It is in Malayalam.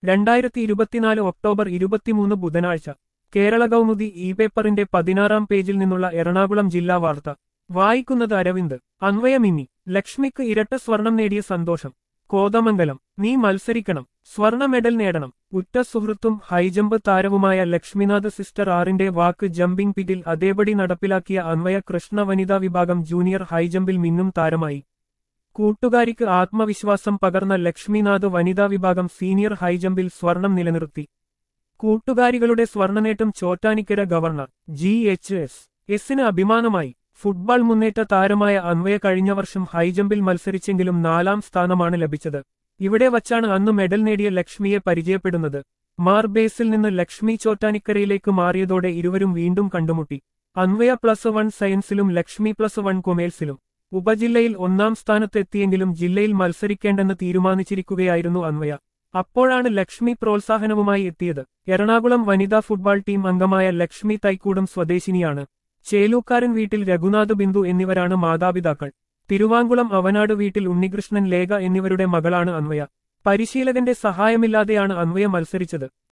2024 ഒക്ടോബർ 23 ബുധനാഴ്ച കേരള കൗമുദി ഇ പേപ്പറിന്റെ 16-ാം പേജിൽ നിന്നുള്ള എറണാകുളം ജില്ലാ വാർത്ത വായിക്കുന്നത് അരവിന്ദ്. അന്വയമിന്നി ലക്ഷ്മിക്ക് ഇരട്ട സ്വർണം നേടിയ സന്തോഷം. കോതമംഗലം. നീ മത്സരിക്കണം, സ്വർണ മെഡൽ നേടണം. ഉറ്റ സുഹൃത്തും ഹൈജമ്പ് താരവുമായ ലക്ഷ്മിനാഥ് സിസ്റ്റർ ആറിന്റെ വാക്ക് ജമ്പിംഗ് പിറ്റിൽ അതേപടി നടപ്പിലാക്കിയ അന്വയ കൃഷ്ണ വനിതാ വിഭാഗം ജൂനിയർ ഹൈജമ്പിൽ മിന്നും താരമായി. കൂട്ടുകാരിക്ക് ആത്മവിശ്വാസം പകർന്ന ലക്ഷ്മിനാഥ് വനിതാ വിഭാഗം സീനിയർ ഹൈജമ്പിൽ സ്വർണം നിലനിർത്തി. കൂട്ടുകാരികളുടെ സ്വർണനേട്ടം ചോറ്റാനിക്കര ഗവർണർ GHS-ന് അഭിമാനമായി. ഫുട്ബോൾ മുന്നേറ്റ താരമായ അന്വയ കഴിഞ്ഞ വർഷം ഹൈജമ്പിൽ മത്സരിച്ചെങ്കിലും 4ാം സ്ഥാനമാണ് ലഭിച്ചത്. ഇവിടെ വച്ചാണ് അന്ന് മെഡൽ നേടിയ ലക്ഷ്മിയെ പരിചയപ്പെടുന്നത്. മാർബേസിൽ നിന്ന് ലക്ഷ്മി ചോറ്റാനിക്കരയിലേക്ക് മാറിയതോടെ ഇരുവരും വീണ്ടും കണ്ടുമുട്ടി. അന്വയ +1 സയൻസിലും ലക്ഷ്മി +1 കൊമേഴ്സിലും. ഉപജില്ലയിൽ 1ാം സ്ഥാനത്തെത്തിയെങ്കിലും ജില്ലയിൽ മത്സരിക്കേണ്ടെന്ന് തീരുമാനിച്ചിരിക്കുകയായിരുന്നു അന്വയ. അപ്പോഴാണ് ലക്ഷ്മി പ്രോത്സാഹനവുമായി എത്തിയത്. എറണാകുളം വനിതാ ഫുട്ബോൾ ടീം അംഗമായ ലക്ഷ്മി തൈക്കൂടം സ്വദേശിനിയാണ്. ചേലൂക്കാരൻ വീട്ടിൽ രഘുനാഥ് ബിന്ദു എന്നിവരാണ് മാതാപിതാക്കൾ. തിരുവാങ്കുളം അവനാട് വീട്ടിൽ ഉണ്ണികൃഷ്ണൻ ലേഖ എന്നിവരുടെ മകളാണ് അന്വയ. പരിശീലകന്റെ സഹായമില്ലാതെയാണ് അന്വയ മത്സരിച്ചത്.